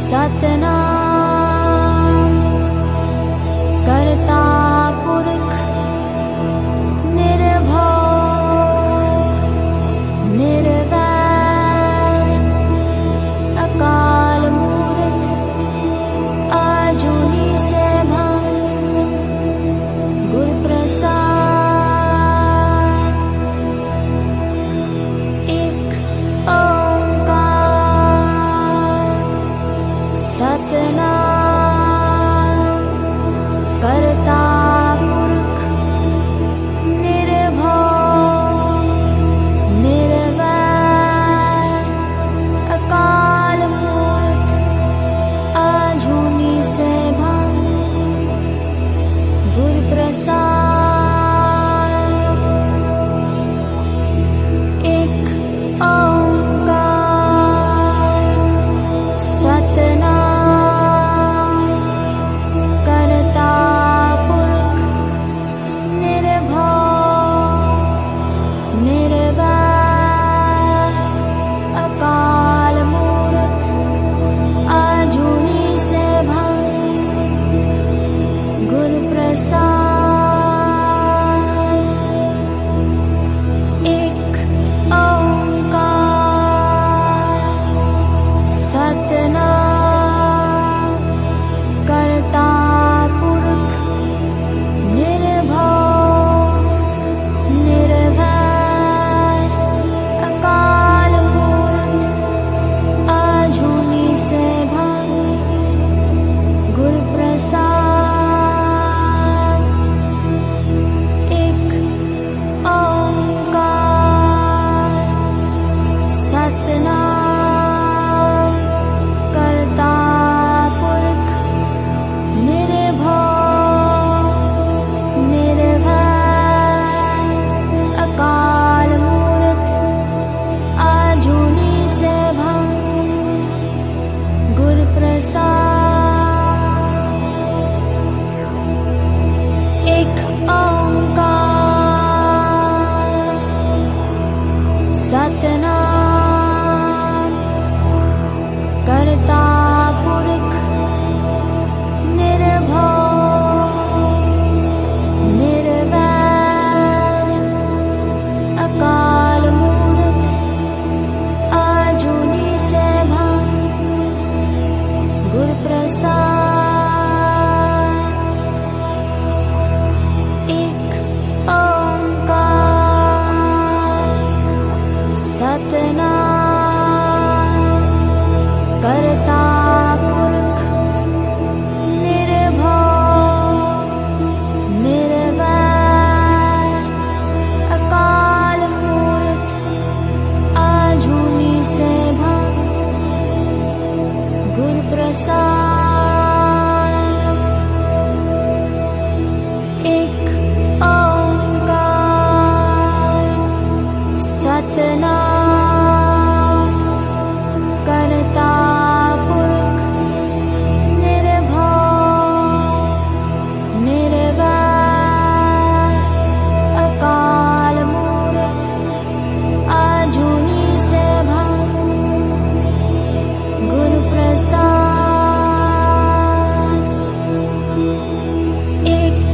सतनाम करता पुरख निर्भव निर्वैर अकाल मूरत आजुनी सैभं गुर प्रसाद। एक ओंकार सतनाम करता पुरख निर्भव निर्वैर अकाल मूरत आजुनी सैभं गुर प्रसाद। एक ओंकार सतनाम करता पुरख निर्भव निर्वैर अकाल मूरत आजुनी सैभं गुर प्रसाद। एक ओंकार सतनाम करता पुरख निर्भव निर्वैर अकाल मूरत आजुनी सैभं गुर प्रसाद। एक ओंकार सतनाम करता पुरख निर्भव निर्वैर अकाल मूरत आजुनी सैभं गुर प्रसाद। एक ओंकार सतनाम करता पुरख निर्भव निर्वैर अकाल मूरत आजुनी सैभं गुर प्रसाद। एक ओंकार सतनाम करता पुरख निर्भव निर्वैर अकाल मूरत आजुनी सैभं गुर प्रसाद। एक ओंकार सतनाम करता पुरख निर्भव निर्वैर अकाल मूरत आजुनी सैभं गुर प्रसाद। एक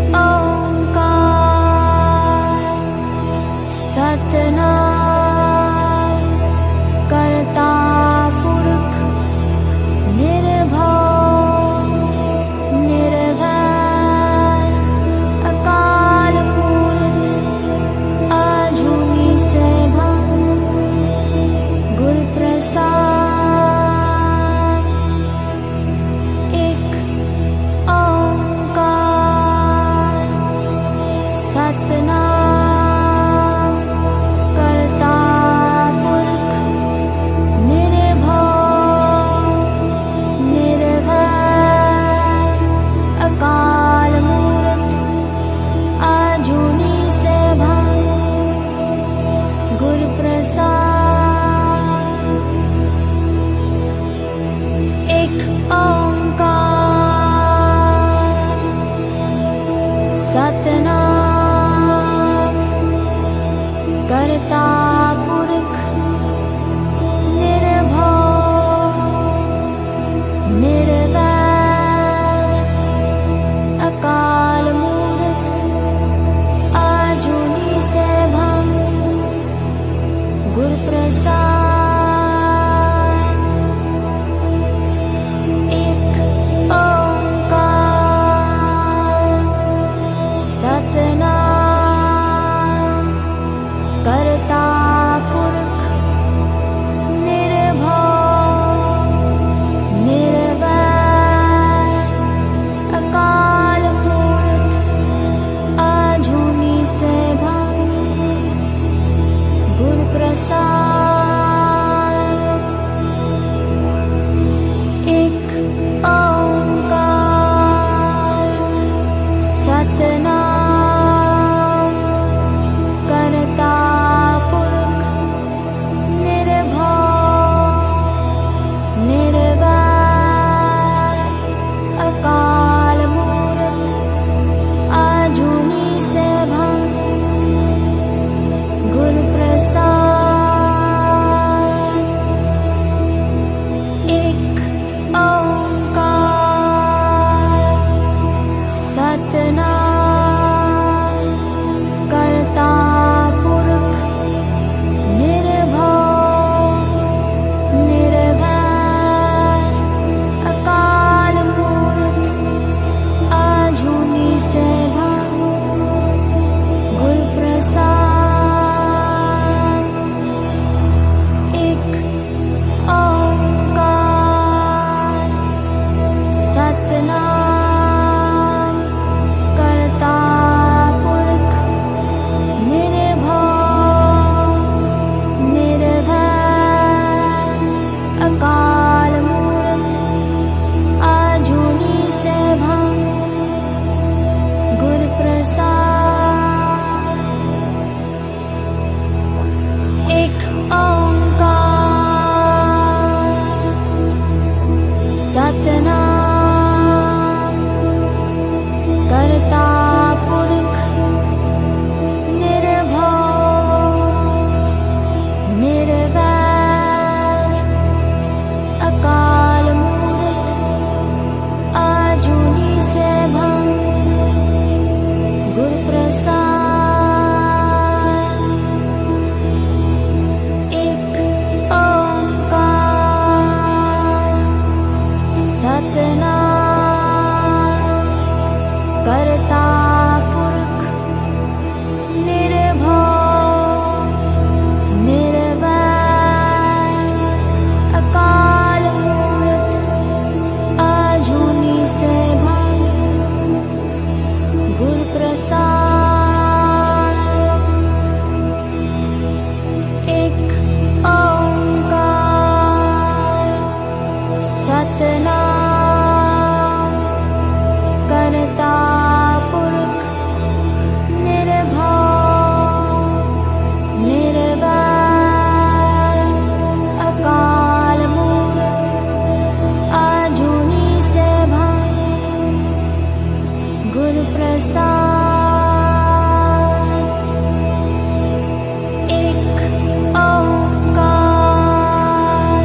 ओंकार सतनाम करता पुरख निर्भव निर्वैर अकाल मूरत आजुनी सैभं गुर प्रसाद। सतनाम करता पुरख निर्भव निर्वैर अकाल मूर्त आजूनी सैभं गुरु प्रसाद। एक ओंकार सतनाम करता पुरख निर्भव निर्वैर अकाल मूर्त आजूनी सैभं गुरु प्रसाद। एक ओंकार सतनाम करता पुरख निर्भव निर्वैर अकाल मूर्त आजूनी सैभं गुरु प्रसाद। एक ओंकार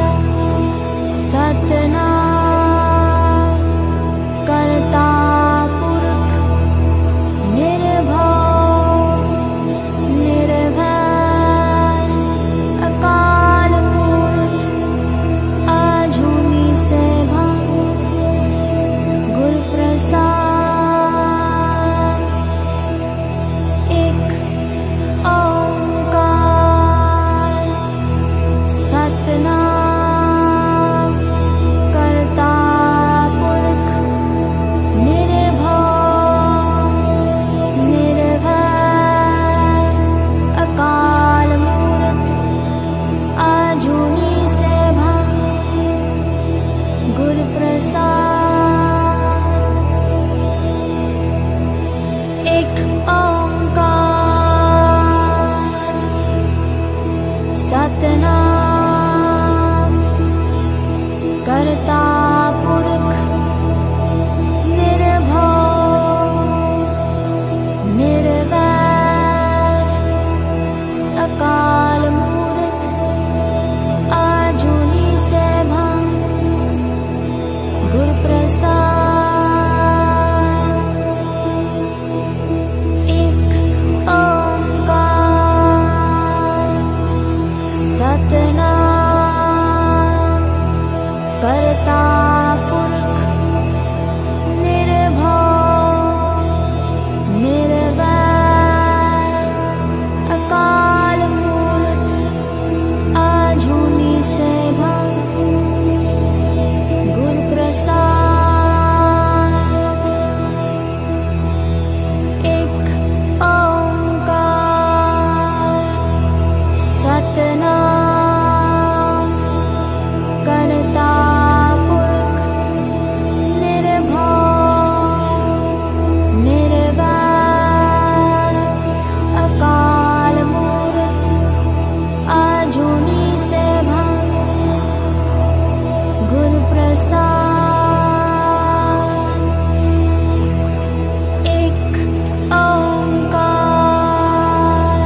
सतनाम करता पुरख निर्भव निर्वैर अकाल मूर्त आजूनी सैभं गुरु प्रसाद। एक ओंकार सतनाम करता पुरख निर्भव निर्वैर अकाल मूर्त आजूनी सैभं गुरु प्रसाद। एक ओंकार सतनाम करता पुरख निर्भव निर्वैर अकाल मूर्त आजूनी सैभं गुरु प्रसाद। एक ओंकार सतनाम करता पुरख निर्भव निर्वैर अकाल मूर्त आजूनी सैभं गुरु प्रसाद। एक ओंकार सतनाम करता पुरख निर्भव निर्वैर अकाल मूर्त आजूनी सैभं गुरु प्रसाद। एक ओंकार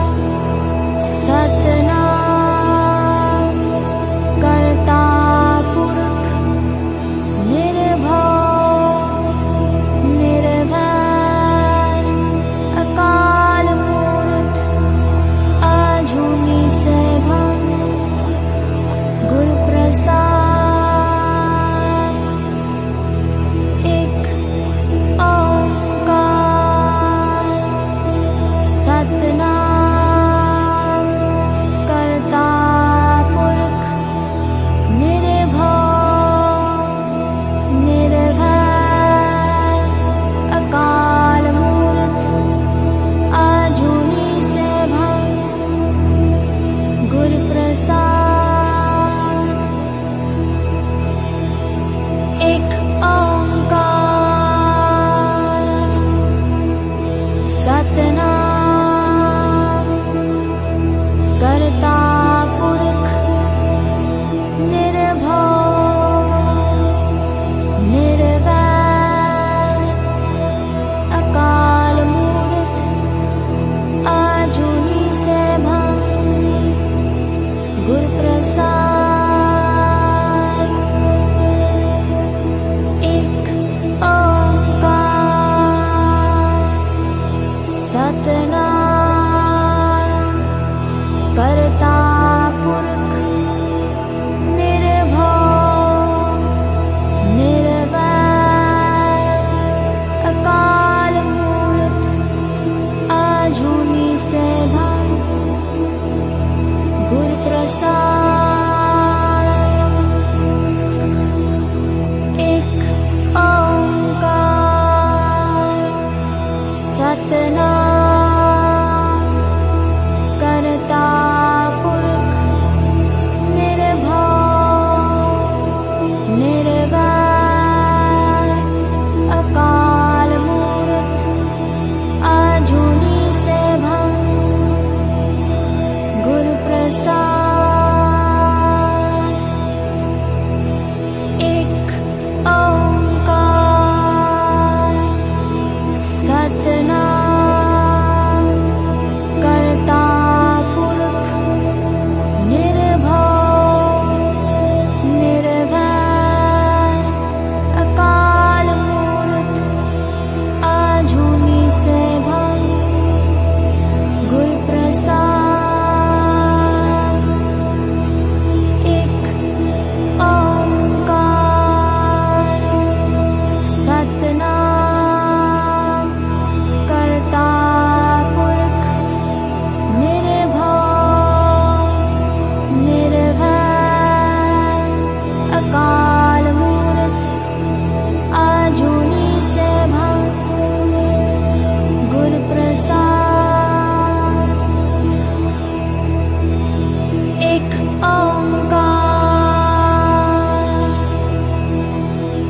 सतनाम करता पुरख निर्भव निर्वैर अकाल मूर्त आजूनी सैभं गुरु प्रसाद।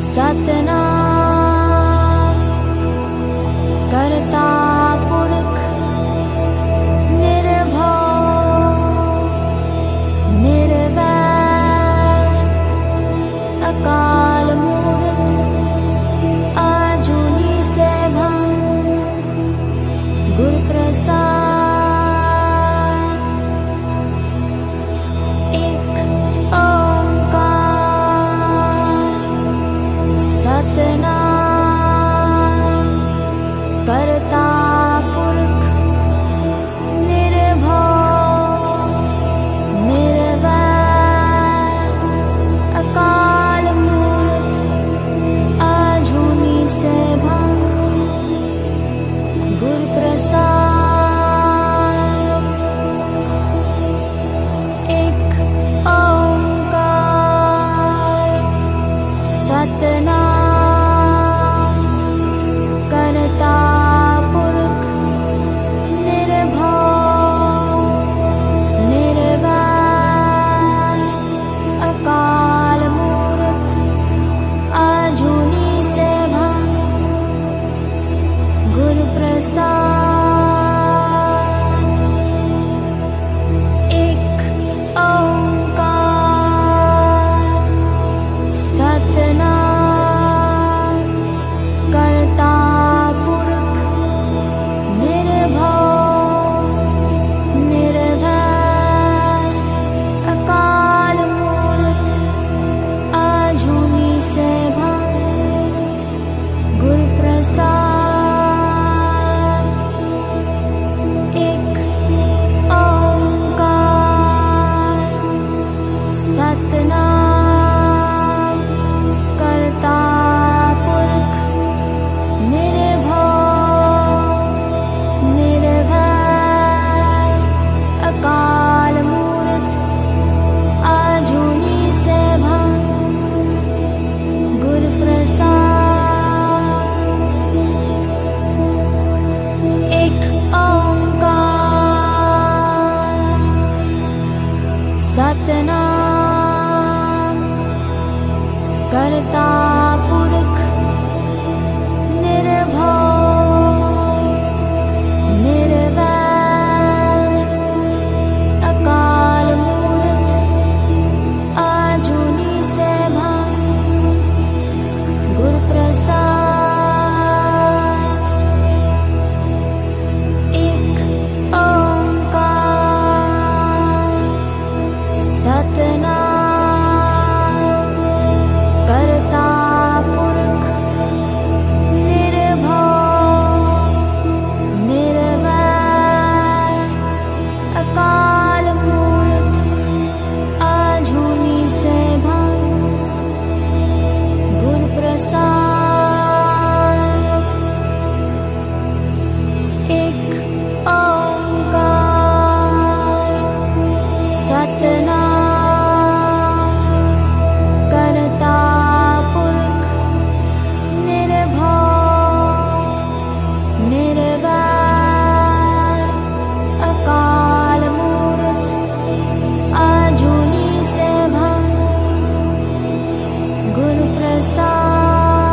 सतनाम करता पुरख निर्भव निर्वैर अकाल मूर्त आजूनी सैभं गुरु प्रसाद। एक ओंकार सतनाम करता पुरख निर्भव निर्वैर अकाल मूर्त आजूनी सैभं गुरु प्रसाद। एक ओंकार सतनाम करता पुरख निर्भव निर्वैर अकाल मूर्त आजूनी सैभं गुरु प्रसाद। एक ओंकार सतनाम करता पुरख निर्भव निर्वैर अकाल मूर्त आजूनी सैभं गुरु प्रसाद। एक ओंकार सतनाम करता पुरख निर्भव निर्वैर अकाल मूर्त आजूनी सैभं गुरु प्रसाद। एक ओंकार सतनाम करता पुरख निर्भव निर्वैर अकाल मूर्त आजूनी सैभं गुरु प्रसाद। एक ओंकार सतनाम करता पुरख निर्भव निर्वैर अकाल मूर्त आजूनी सैभं गुरु प्रसाद। एक ओंकार सतनाम करता पुरख निर्भव निर्वैर अकाल मूर्त आजूनी सैभं गुरु प्रसाद।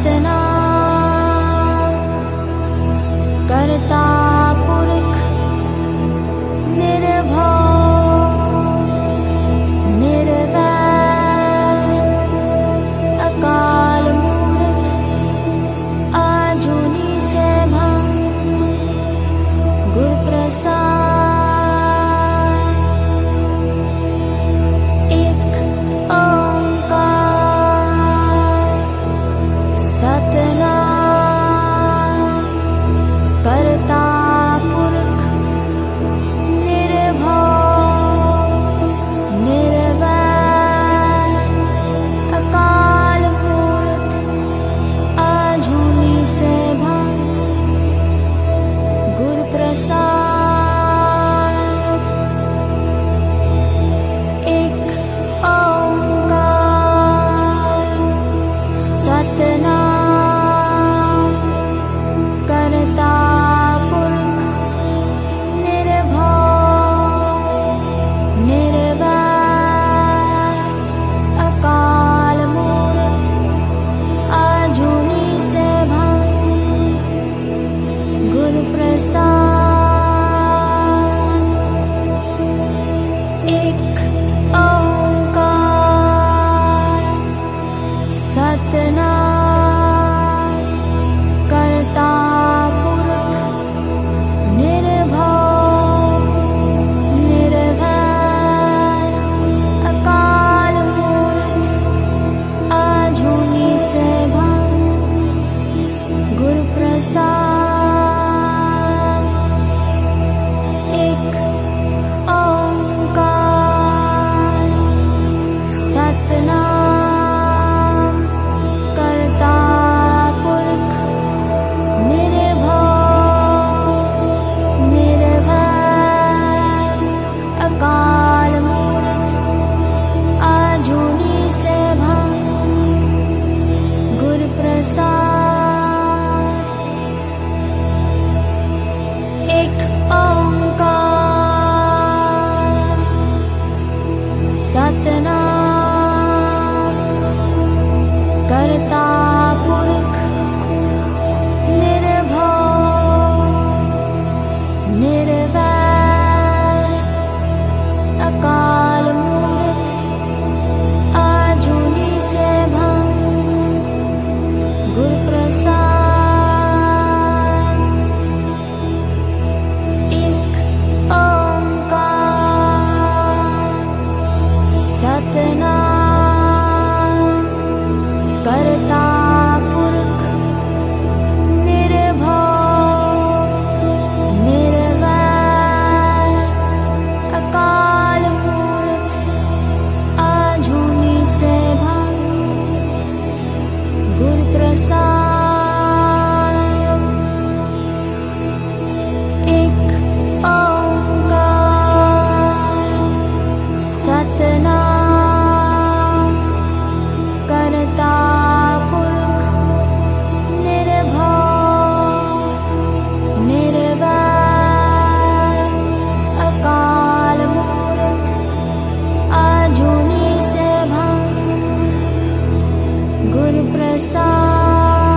सतनाम करता पुरख निर्भव निर्वैर अकाल मूरत आजूनी सैभं गुरु प्रसाद। एक ओंकार सतनाम करता पुरख निर्भव निर्वैर अकाल मूरत आजूनी सैभं गुरु प्रसाद। एक ओंकार सतनाम करता पुरख निर्भव निर्वैर अकाल मूरत आजूनी सैभं गुरु प्रसाद। एक ओंकार सतनाम करता पुरख निर्भव निर्वैर अकाल मूरत आजूनी सैभं गुरु प्रसाद। एक ओंकार सतनाम करता पुरख निर्भव निर्वैर अकाल मूरत आजूनी सैभं गुरु प्रसाद। एक ओंकार सतनाम करता पुरख निर्भव निर्वैर अकाल मूरत आजूनी सैभं गुरु प्रसाद। एक ओंकार सतनाम करता पुरख निर्भव निर्वैर अकाल मूरत आजूनी सैभं गुरु प्रसाद। एक ओंकार सतनाम करता पुरख निर्भव निर्वैर अकाल मूरत आजूनी सैभं गुरु प्रसाद।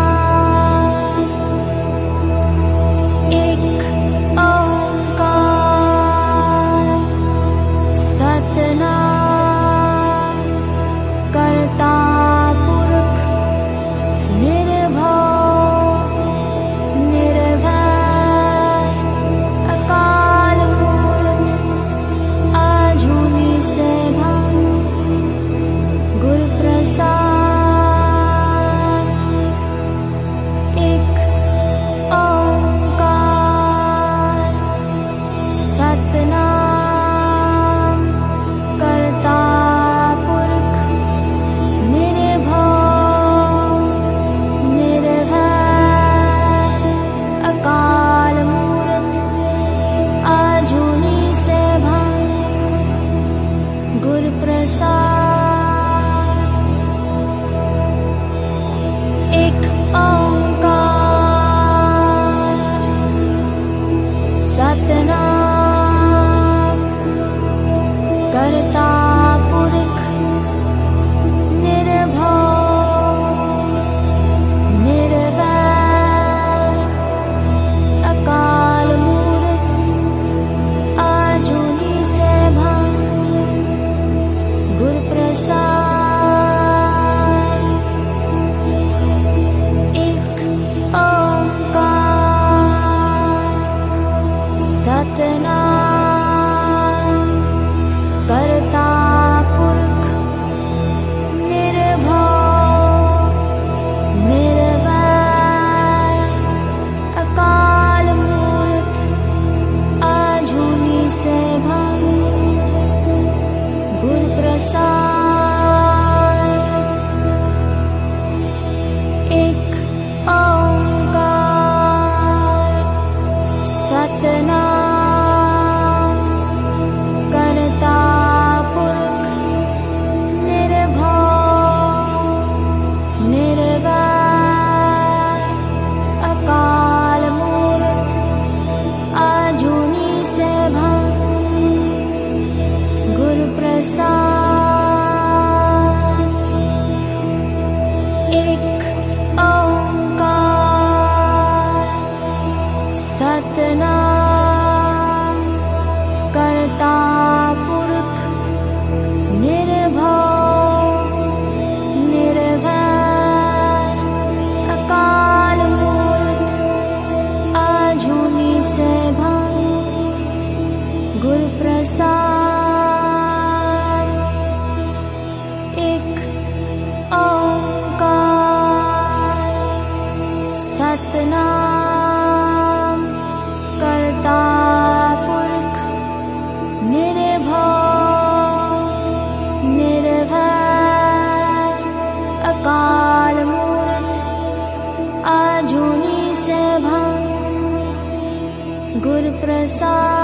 सतनाम करता पुरख निर्भव निर्वैर अकाल मूर्त आजूनी सैभं गुरु प्रसाद। एक ओंकार सतनाम करता पुरख निर्भव निर्वैर अकाल मूर्त आजूनी सैभं गुरु प्रसाद।